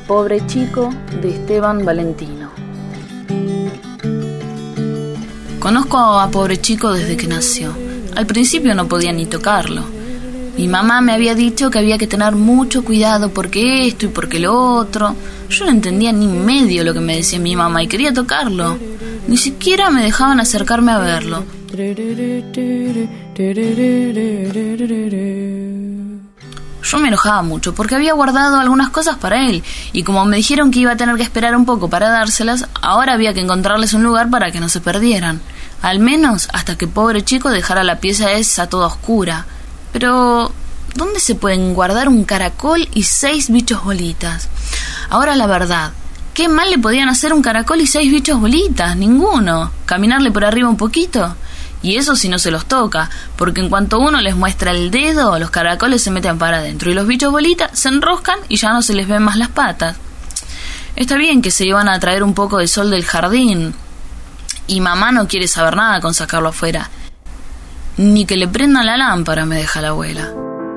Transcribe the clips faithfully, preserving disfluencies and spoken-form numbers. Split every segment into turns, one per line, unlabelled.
Pobre chico, de Esteban Valentino. Conozco a Pobre chico desde que nació. Al principio no podía ni tocarlo. Mi mamá me había dicho que había que tener mucho cuidado porque esto y porque lo otro. Yo no entendía ni medio lo que me decía mi mamá y quería tocarlo. Ni siquiera me dejaban acercarme a verlo. Yo me enojaba mucho porque había guardado algunas cosas para él y como me dijeron que iba a tener que esperar un poco para dárselas, ahora había que encontrarles un lugar para que no se perdieran. Al menos hasta que Pobre chico dejara la pieza esa toda oscura. Pero, ¿dónde se pueden guardar un caracol y seis bichos bolitas? Ahora la verdad, ¿qué mal le podían hacer un caracol y seis bichos bolitas? Ninguno. Caminarle por arriba un poquito. Y eso si no se los toca, porque en cuanto uno les muestra el dedo, los caracoles se meten para adentro y los bichos bolitas se enroscan y ya no se les ven más las patas. Está bien que se iban a traer un poco de sol del jardín, y mamá no quiere saber nada con sacarlo afuera. Ni que le prendan la lámpara, me deja la abuela.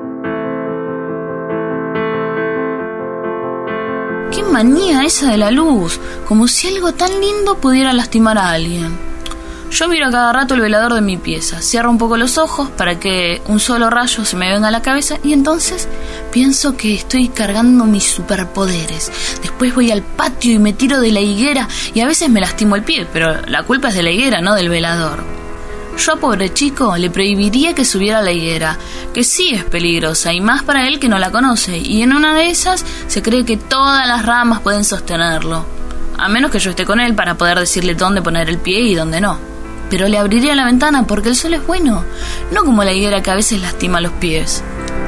¡Qué manía esa de la luz! Como si algo tan lindo pudiera lastimar a alguien. Yo miro a cada rato el velador de mi pieza, cierro un poco los ojos para que un solo rayo se me venga a la cabeza y entonces pienso que estoy cargando mis superpoderes. Después voy al patio y me tiro de la higuera y a veces me lastimo el pie, pero la culpa es de la higuera, no del velador. Yo a Pobre chico le prohibiría que subiera a la higuera, que sí es peligrosa y más para él que no la conoce, y en una de esas se cree que todas las ramas pueden sostenerlo, a menos que yo esté con él para poder decirle dónde poner el pie y dónde no. Pero le abriría la ventana porque el sol es bueno, no como la higuera que a veces lastima los pies.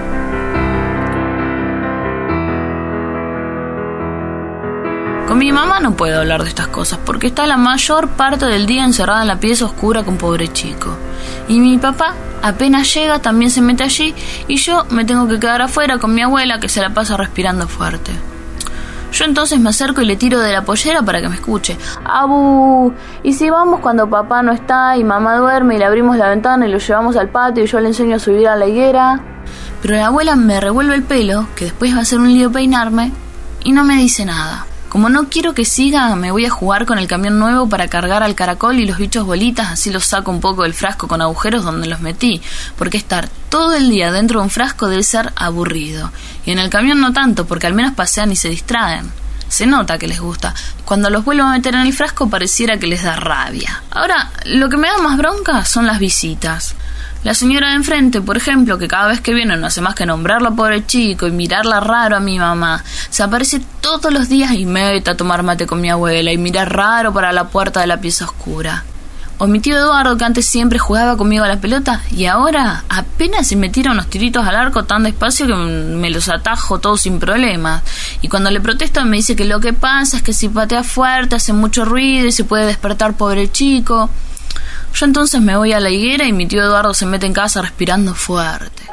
Con mi mamá no puedo hablar de estas cosas porque está la mayor parte del día encerrada en la pieza oscura con Pobre chico. Y mi papá apenas llega también se mete allí y yo me tengo que quedar afuera con mi abuela que se la pasa respirando fuerte. Yo entonces me acerco y le tiro de la pollera para que me escuche. ¡Abu! ¿Y si vamos cuando papá no está y mamá duerme y le abrimos la ventana y lo llevamos al patio y yo le enseño a subir a la higuera? Pero la abuela me revuelve el pelo, que después va a ser un lío peinarme, y no me dice nada. Como no quiero que siga, me voy a jugar con el camión nuevo para cargar al caracol y los bichos bolitas, así los saco un poco del frasco con agujeros donde los metí, porque estar todo el día dentro de un frasco debe ser aburrido. Y en el camión no tanto, porque al menos pasean y se distraen. Se nota que les gusta. Cuando los vuelvo a meter en el frasco pareciera que les da rabia. Ahora, lo que me da más bronca son las visitas. La señora de enfrente, por ejemplo, que cada vez que viene no hace más que nombrarlo a Pobre chico y mirarla raro a mi mamá, se aparece todos los días y mete a tomar mate con mi abuela y mira raro para la puerta de la pieza oscura. O mi tío Eduardo, que antes siempre jugaba conmigo a la pelota y ahora apenas se me tira unos tiritos al arco tan despacio que me los atajo todos sin problemas. Y cuando le protesto me dice que lo que pasa es que si patea fuerte hace mucho ruido y se puede despertar Pobre chico. Yo entonces me voy a la higuera y mi tío Eduardo se mete en casa respirando fuerte.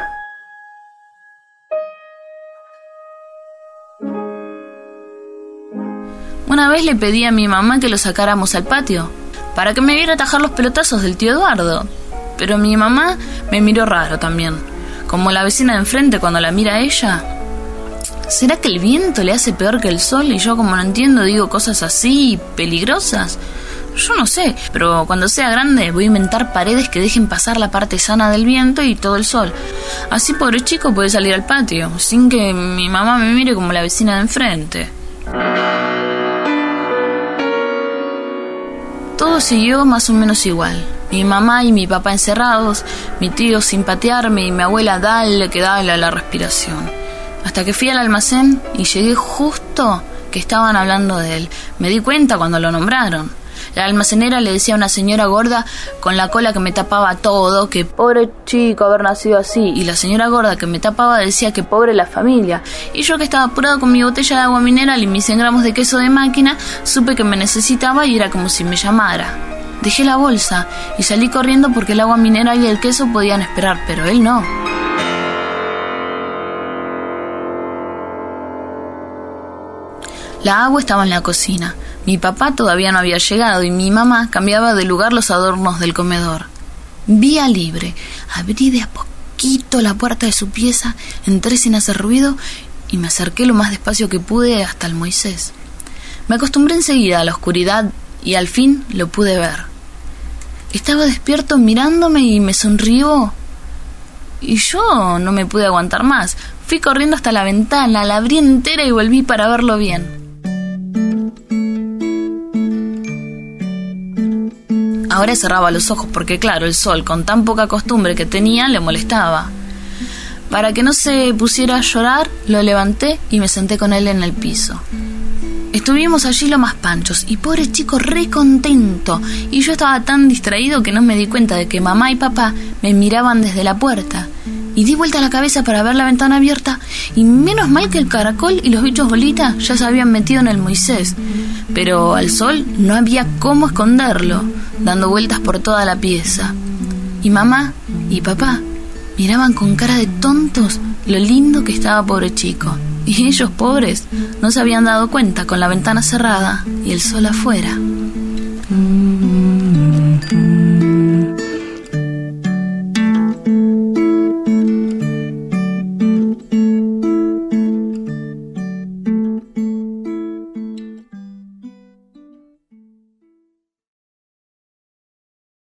Una vez le pedí a mi mamá que lo sacáramos al patio para que me viera atajar los pelotazos del tío Eduardo. Pero mi mamá me miró raro también, como la vecina de enfrente cuando la mira a ella. ¿Será que el viento le hace peor que el sol y yo, como no entiendo, digo cosas así peligrosas? Yo no sé, pero cuando sea grande voy a inventar paredes que dejen pasar la parte sana del viento y todo el sol. Así Pobre chico puede salir al patio, sin que mi mamá me mire como la vecina de enfrente. Todo siguió más o menos igual. Mi mamá y mi papá encerrados, mi tío sin patearme y mi abuela dale que dale a la respiración. Hasta que fui al almacén y llegué justo que estaban hablando de él. Me di cuenta cuando lo nombraron. La almacenera le decía a una señora gorda con la cola que me tapaba todo que pobre chico haber nacido así, y la señora gorda que me tapaba decía que pobre la familia, y yo, que estaba apurado con mi botella de agua mineral y mis cien gramos de queso de máquina, supe que me necesitaba y era como si me llamara. Dejé la bolsa y salí corriendo porque el agua mineral y el queso podían esperar, pero él no. La agua estaba en la cocina. Mi papá todavía no había llegado y mi mamá cambiaba de lugar los adornos del comedor. Vía libre. Abrí de a poquito la puerta de su pieza, entré sin hacer ruido y me acerqué lo más despacio que pude hasta el Moisés. Me acostumbré enseguida a la oscuridad y al fin lo pude ver. Estaba despierto mirándome y me sonrió. Y yo no me pude aguantar más. Fui corriendo hasta la ventana, la abrí entera y volví para verlo bien. Ahora cerraba los ojos porque, claro, el sol, con tan poca costumbre que tenía, le molestaba. Para que no se pusiera a llorar, lo levanté y me senté con él en el piso. Estuvimos allí lo más panchos y pobre chico re contento, y yo estaba tan distraído que no me di cuenta de que mamá y papá me miraban desde la puerta, y di vuelta la cabeza para ver la ventana abierta, y menos mal que el caracol y los bichos bolita ya se habían metido en el Moisés, pero al sol no había cómo esconderlo, dando vueltas por toda la pieza. Y mamá y papá miraban con cara de tontos lo lindo que estaba pobre chico. Y ellos, pobres, no se habían dado cuenta con la ventana cerrada y el sol afuera.